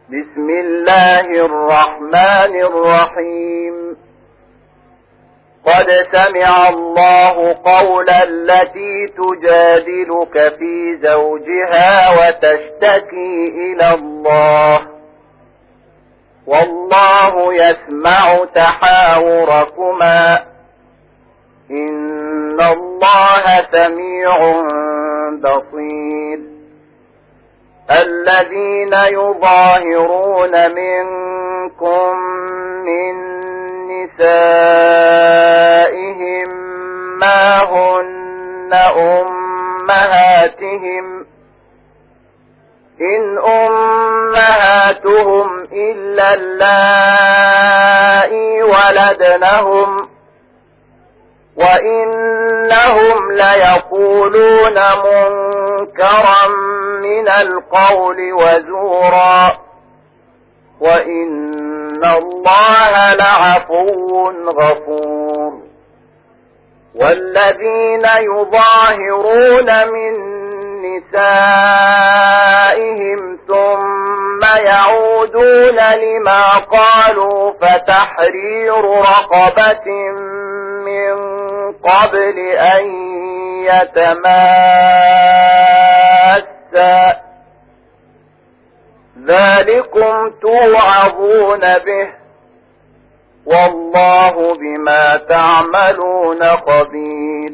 بسم الله الرحمن الرحيم. قد سمع الله قول التي تجادلك في زوجها وتشتكي إلى الله والله يسمع تحاوركما إن الله سميع بصير. الذين يظاهرون منكم من نسائهم ما هن أمهاتهم إن أمهاتهم إلا اللائي ولدنهم وإنهم ليقولون منكرا من القول وزورا وإن الله لعفو غفور. والذين يظاهرون من نسائهم ثم يعودون لما قالوا فتحرير رقبة من قبل أن يتماسا ذلكم توعظون به والله بما تعملون خبير.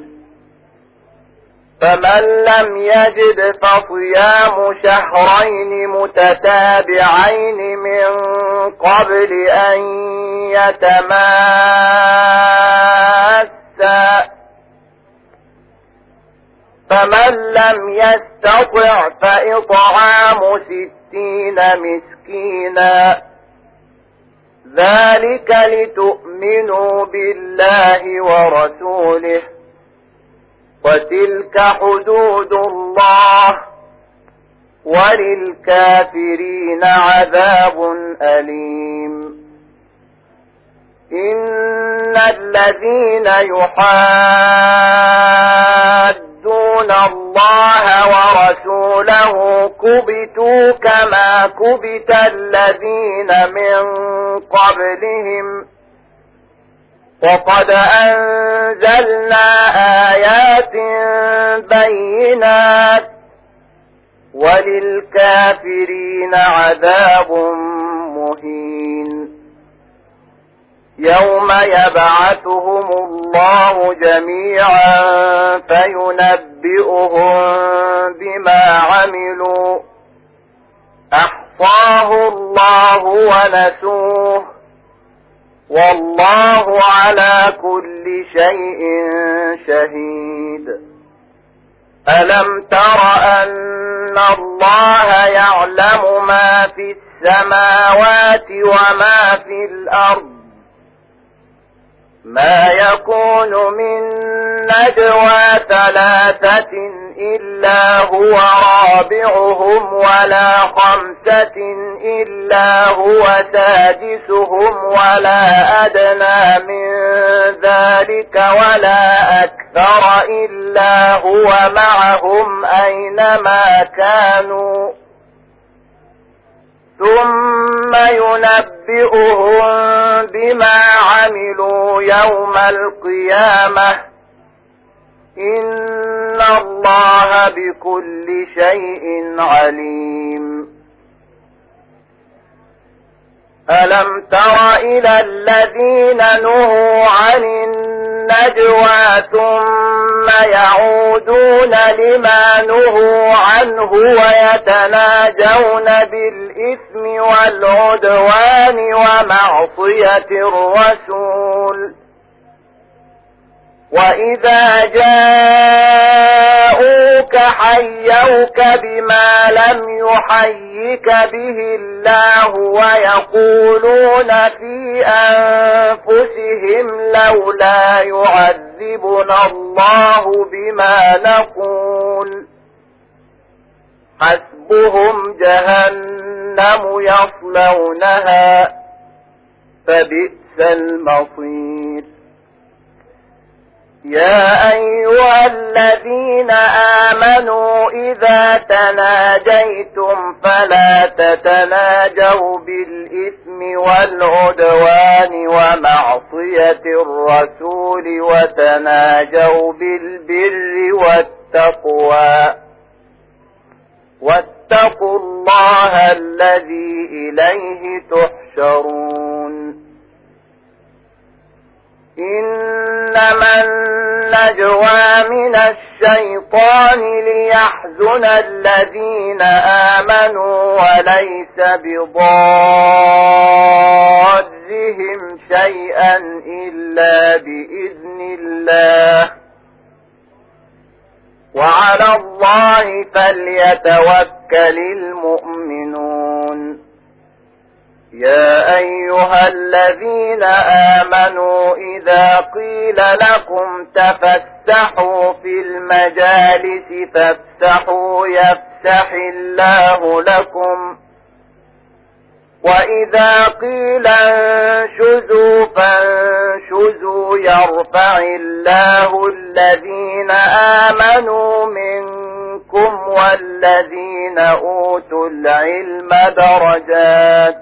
فمن لم يجد فصيام شهرين متتابعين من قبل أن يتماسا فمن لم يستطع فإطعام 60 مسكينا ذلك لتؤمنوا بالله ورسوله وتلك حدود الله وللكافرين عذاب أليم. إن الذين يحادون الله ورسوله كبتوا كما كبت الذين من قبلهم وقد أنزلنا آيات بينات وللكافرين عذاب مهين. يوم يبعثهم الله جميعا فينبئهم بما عملوا أحصاه الله ونسوه والله على كل شيء شهيد. ألم تر أن الله يعلم ما في السماوات وما في الأرض ما يكون من نجوى 3 إلا هو رابعهم ولا 5 إلا هو سادسهم ولا أدنى من ذلك ولا أكثر إلا هو معهم أينما كانوا ثم ينبئهم بما عملوا يوم القيامة إن الله بكل شيء عليم. ألم تر إلى الذين نهوا عن النجوى ثم يعودون لما نهوا عنه ويتناجون بالإثم والعدوان ومعصية الرسول وإذا جاءوك حيوك بما لم يحيك به الله ويقولون في أنفسهم لولا يعذبنا الله بما نقول حسبهم جهنم يصلونها فبئس المصير. يا أيها الذين آمنوا إذا تناجيتم فلا تتناجوا بالإثم والعدوان ومعصية الرسول وتناجوا بالبر والتقوى واتقوا الله الذي إليه تحشرون إنما النجوى من الشيطان ليحزن الذين آمنوا وليس بضارهم شيئا إلا بإذن الله وعلى الله فليتوكل المؤمنون يا أيها الذين آمنوا إذا قيل لكم تفسحوا في المجالس فافسحوا يفسح الله لكم وإذا قيل انشزوا فانشزوا يرفع الله الذين آمنوا منكم والذين أوتوا العلم درجات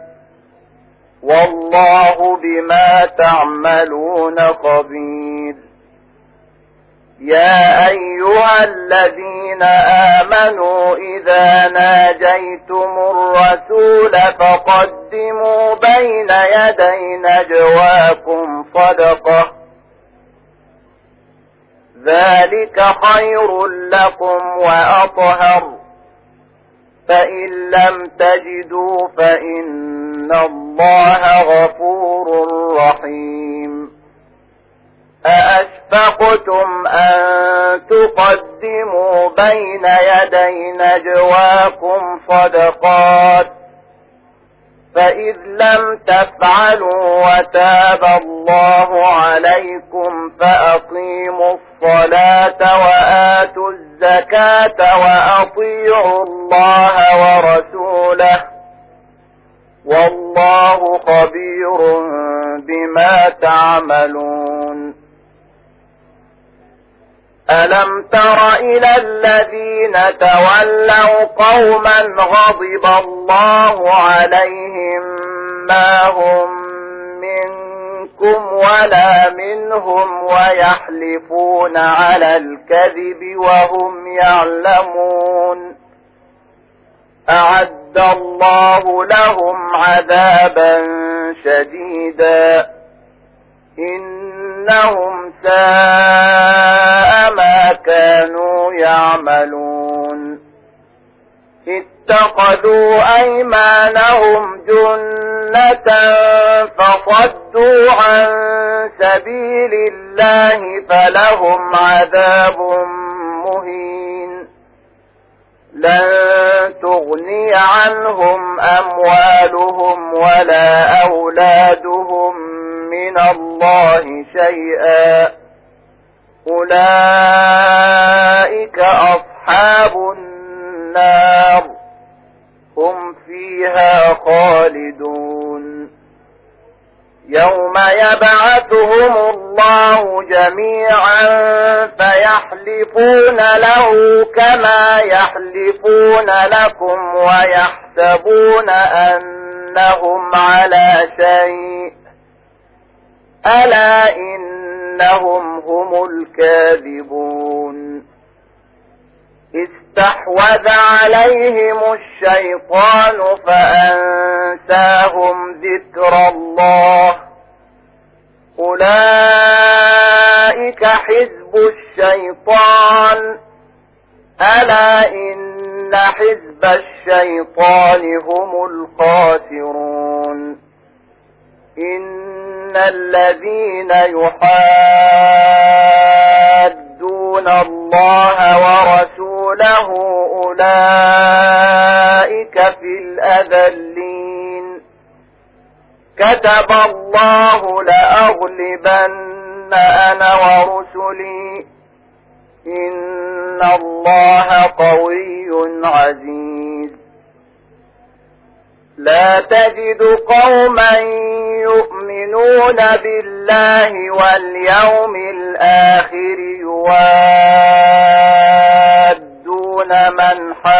والله بما تعملون خبير يا أيها الذين آمنوا إذا ناجيتم الرسول فقدموا بين يدي نجواكم صدقة ذلك خير لكم وأطهر فإن لم تجدوا فإن الله غفور رحيم أأشفقتم أن تقدموا بين يدي نجواكم صدقات فإذ لم تفعلوا وتاب الله عليكم فأقيموا الصلاة وآتوا الزكاة وأطيعوا الله ورسوله والله خبير بما تعملون ألم تر إلى الذين تولوا قوما غضب الله عليهم ما هم منكم ولا منهم ويحلفون على الكذب وهم يعلمون أعد الله لهم عذابا شديدا إنهم ساء ما كانوا يعملون اتخذوا أيمانهم جنة فصدوا عن سبيل الله فلهم عذاب مهين لن تغني عنهم أموالهم ولا أولادهم من الله شيئا أولئك أصحاب النار هم فيها خالدون يوم يبعثهم الله جميعا فيحلفون له كما يحلفون لكم ويحسبون أنهم على شيء ألا إنهم هم الكاذبون استحوذ عليهم الشيطان فأنساهم ذكر الله أولئك حزب الشيطان ألا إن حزب الشيطان هم الخاسرون إن الذين يحادون الله ورسوله أولئك في الأذلين كتب الله لأغلبن أنا ورسلي إن الله قوي عزيز لا تجد قوما يؤمنون بالله بالله واليوم الآخر يوادون من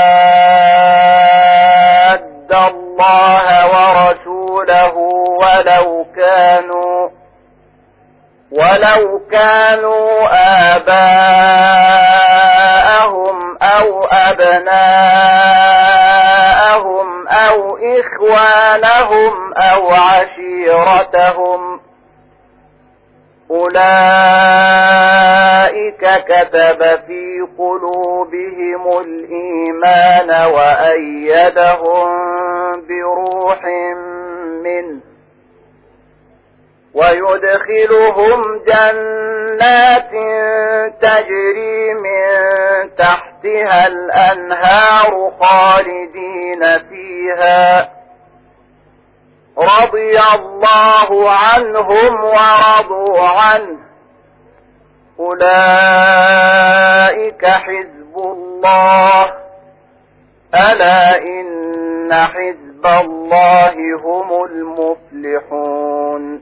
حاد الله ورسوله ولو كانوا آباءهم أو أبناءهم أو إخوانهم أو عشيرتهم أولئك كتب في قلوبهم الإيمان وأيدهم بروح منه ويدخلهم جنات تجري من تحتها الأنهار خالدين فيها رضي الله عنهم ورضوا عنه أولئك حزب الله ألا إن حزب الله هم المفلحون